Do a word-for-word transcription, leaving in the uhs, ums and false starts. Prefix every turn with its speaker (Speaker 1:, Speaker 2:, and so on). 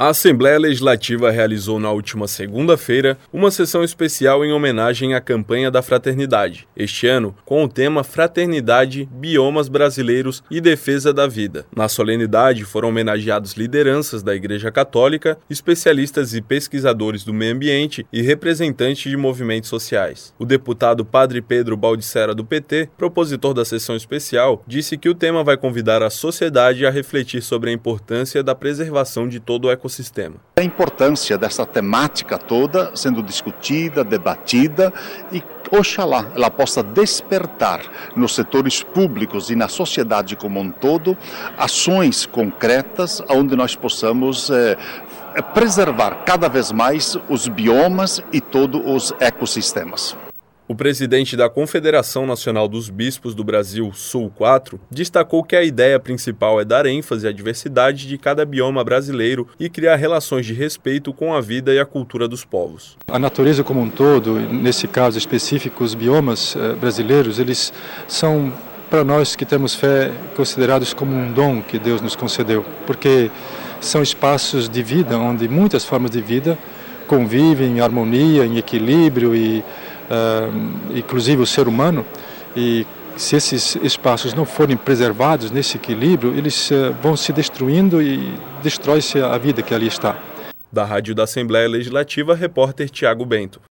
Speaker 1: A Assembleia Legislativa realizou na última segunda-feira uma sessão especial em homenagem à campanha da Fraternidade, este ano com o tema Fraternidade, Biomas Brasileiros e Defesa da Vida. Na solenidade foram homenageados lideranças da Igreja Católica, especialistas e pesquisadores do meio ambiente e representantes de movimentos sociais. O deputado Padre Pedro Baldissera do P T, propositor da sessão especial, disse que o tema vai convidar a sociedade a refletir sobre a importância da preservação de todo o ecossistema.
Speaker 2: A importância dessa temática toda sendo discutida, debatida e, oxalá, ela possa despertar nos setores públicos e na sociedade como um todo ações concretas onde nós possamos é, preservar cada vez mais os biomas e todos os ecossistemas.
Speaker 1: O presidente da Confederação Nacional dos Bispos do Brasil, Sul quatro, destacou que a ideia principal é dar ênfase à diversidade de cada bioma brasileiro e criar relações de respeito com a vida e a cultura dos povos.
Speaker 3: A natureza como um todo, nesse caso específico, os biomas eh, brasileiros, eles são, para nós que temos fé, considerados como um dom que Deus nos concedeu, porque são espaços de vida onde muitas formas de vida convivem em harmonia, em equilíbrio e Uh, inclusive o ser humano, e se esses espaços não forem preservados nesse equilíbrio, eles uh, vão se destruindo e destrói-se a vida que ali está.
Speaker 1: Da Rádio da Assembleia Legislativa, repórter Tiago Bento.